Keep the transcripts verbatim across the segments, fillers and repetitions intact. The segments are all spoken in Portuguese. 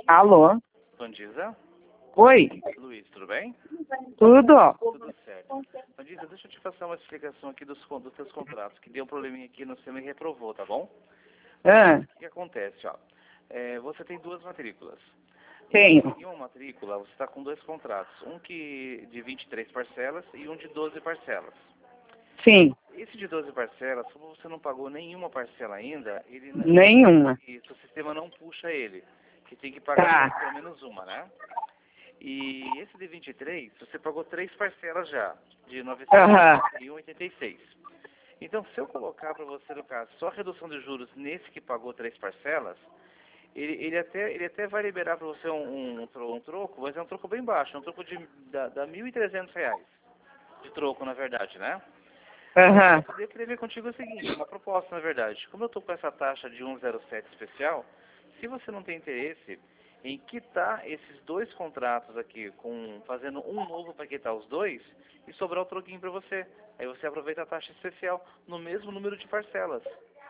Alô? Vandisa? Oi? Luiz, tudo bem? Tudo? Tudo certo. Vandisa, deixa eu te passar uma explicação aqui dos, con- dos teus contratos, que deu um probleminha aqui no sistema e reprovou, tá bom? Ah, O que acontece, ó? É, você tem duas matrículas. tenho. Em uma matrícula, você está com dois contratos. Um que de vinte e três parcelas e um de doze parcelas. Sim, Esse de doze parcelas, como você não pagou nenhuma parcela ainda, ele, não- nenhuma. isso, o sistema não puxa ele. Que tem que pagar Tá. pelo menos uma, né? E esse de vinte e três, você pagou três parcelas já, de novecentos Aham. e oitenta e seis. Então, se eu colocar para você, no caso, só a redução de juros nesse que pagou três parcelas, ele, ele, até, ele até vai liberar para você um, um, um tro- um troco, mas é um troco bem baixo, é um troco de da, da mil e trezentos reais. De troco, na verdade, né? Aham. Eu queria ver contigo o seguinte, uma proposta, na verdade. Como eu estou com essa taxa de cento e sete especial, se você não tem interesse em quitar esses dois contratos aqui, com fazendo um novo para quitar os dois, e sobrar o troquinho para você. Aí você aproveita a taxa especial no mesmo número de parcelas.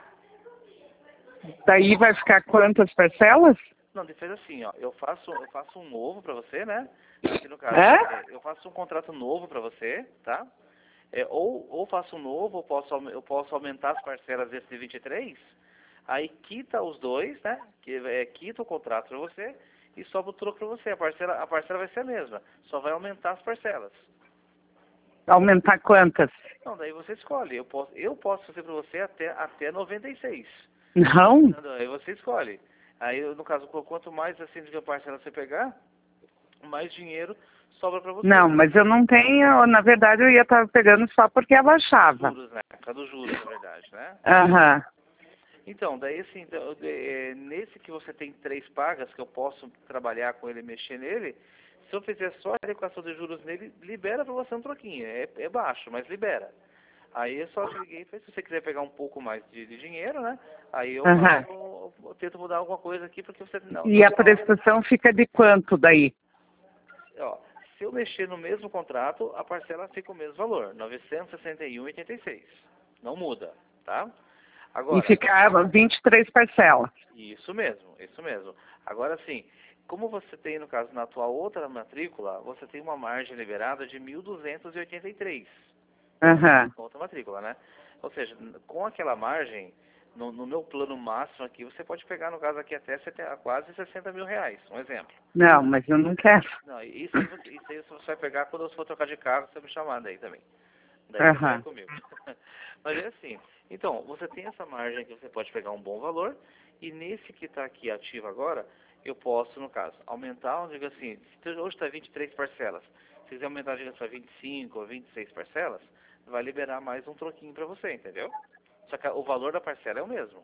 Daí vai ficar quantas parcelas? Não, ele fez assim, ó. Eu faço, eu faço um novo para você, né? Aqui no caso, Hã? é, eu faço um contrato novo para você, tá? É, ou, ou faço um novo, ou posso, aume- eu posso aumentar as parcelas desse de vinte e três, aí quita os dois, né? Que é, quita o contrato para você e sobra o troco para você. A parcela, a parcela vai ser a mesma, só vai aumentar as parcelas. Aumentar quantas? Não, daí você escolhe. Eu posso, eu posso fazer para você até, até noventa e seis. Não? Não, aí você escolhe. Aí, no caso, qu- quanto mais assim de parcela você pegar, mais dinheiro sobra para você. Não, mas eu não tenho, na verdade eu ia estar pegando só porque abaixava. Juros, né? Por causa dos juros, na verdade, né? Aham. Então, daí assim, então, de- é, nesse que você tem três pagas, que eu posso trabalhar com ele, mexer nele, se eu fizer só a adequação de juros nele, libera para você um troquinho. É, é baixo, mas libera. Aí eu só te liguei e falei, se você quiser pegar um pouco mais de, de dinheiro, né? Aí eu, Aham. faço- eu tento mudar alguma coisa aqui, porque você não, E não a prestação fica de quanto daí? ó, se eu mexer no mesmo contrato, a parcela fica o mesmo valor, novecentos e sessenta e um vírgula oitenta e seis. Não muda, tá? E Agora, ficava vinte e três parcelas. isso mesmo, isso mesmo. Agora sim, como você tem, no caso, na tua outra matrícula, você tem uma margem liberada de mil duzentos e oitenta e três. Aham. Outra matrícula, né? Ou seja, n- com aquela margem, no, no meu plano máximo aqui, você pode pegar, no caso aqui, até setenta, quase sessenta mil reais, um exemplo. Não, mas eu não quero. Não, isso aí, você, isso aí você vai pegar quando você for trocar de carro, você me chamar daí também. Daí você vai Aham. comigo. Mas é assim. Então, você tem essa margem que você pode pegar um bom valor, e nesse que está aqui ativo agora, eu posso, no caso, aumentar, digo assim, se hoje está vinte e três parcelas, se quiser aumentar, diga para vinte e cinco ou vinte e seis parcelas, vai liberar mais um troquinho para você, entendeu? Só que o valor da parcela é o mesmo.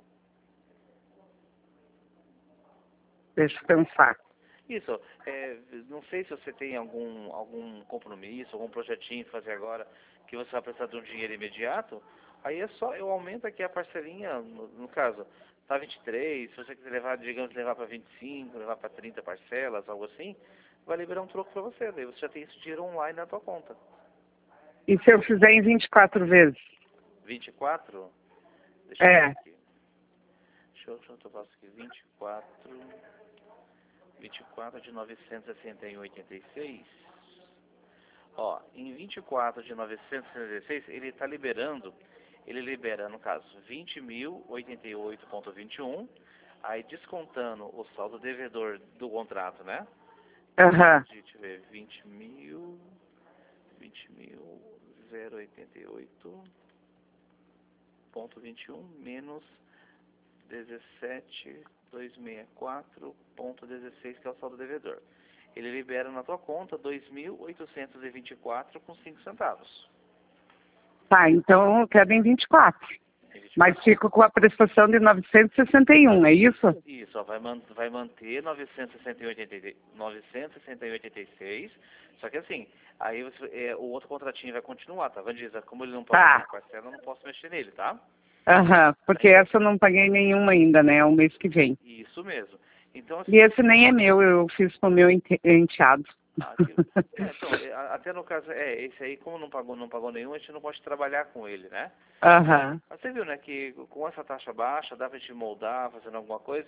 Deixa eu pensar. Isso, é, não sei se você tem algum, algum compromisso, algum projetinho para fazer agora, que você vai precisar de um dinheiro imediato, aí é só, eu aumento aqui a parcelinha, no, no caso, tá vinte e três, se você quiser levar, digamos, levar para vinte e cinco, levar para trinta parcelas, algo assim, vai liberar um troco para você, daí você já tem esse dinheiro online na tua conta. E se eu fizer em vinte e quatro vezes? vinte e quatro, deixa eu ver É. aqui, deixa eu, deixa eu faço aqui, vinte e quatro, vinte e quatro de novecentos e sessenta e um vírgula oitenta e seis. Ó, em vinte e quatro de novecentos e sessenta e seis, ele está liberando, ele libera, no caso, vinte mil e oitenta e oito vírgula vinte e um, aí descontando o saldo devedor do contrato, né? Aham. Deixa eu ver, vinte mil, vinte mil, zero vírgula oitenta e oito vírgula vinte e um menos dezessete mil duzentos e sessenta e quatro vírgula dezesseis, que é o saldo devedor. Ele libera na tua conta dois mil oitocentos e vinte e quatro com cinco centavos. Tá, então eu quero em vinte e quatro. Em vinte e quatro. Mas fico com a prestação de novecentos e sessenta e um, é isso? Isso, ó, vai, man vai manter novecentos e sessenta e um vírgula oitenta e seis, novecentos e sessenta e um vírgula oitenta e seis, só que assim, aí você, é, o outro contratinho vai continuar, tá? Vandisa, como ele não pode Tá. pagar parcela, eu não posso mexer nele, tá? Aham, porque essa eu não paguei nenhuma ainda, né? É o mês que vem. Isso mesmo. Então, assim, E esse nem é meu, eu fiz com o meu ente- enteado. ah, aquilo- é, então, é, a- até no caso, é, esse aí, como não pagou, não pagou nenhum, a gente não pode trabalhar com ele, né? Aham. Mas você viu, né, que com essa taxa baixa, dá pra gente moldar, fazendo alguma coisa.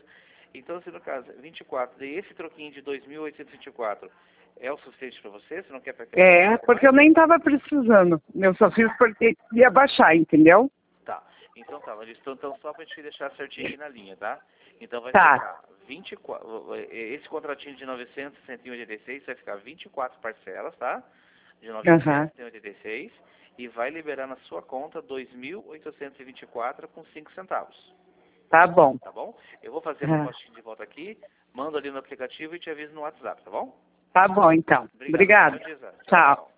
Então, se no caso, vinte e quatro, e esse troquinho de dois mil oitocentos e vinte e quatro é o suficiente para você? Você não quer pegar? É, porque eu nem estava precisando. Eu só fiz porque ia baixar, entendeu? Tá. Então tá, Larissa, então, então só para a gente deixar certinho aqui na linha, tá? Então vai Tá. ficar vinte e quatro, esse contratinho de novecentos, cento e oitenta e seis vai ficar vinte e quatro parcelas, tá? De novecentos e oitenta e seis e vai liberar na sua conta dois mil oitocentos e vinte e quatro com cinco centavos. Tá bom. Tá bom? Eu vou fazer a Ah. proposta de volta aqui, mando ali no aplicativo e te aviso no WhatsApp, tá bom? Tá bom, então. Obrigado. Obrigada. Bom dia, Zé. Tchau.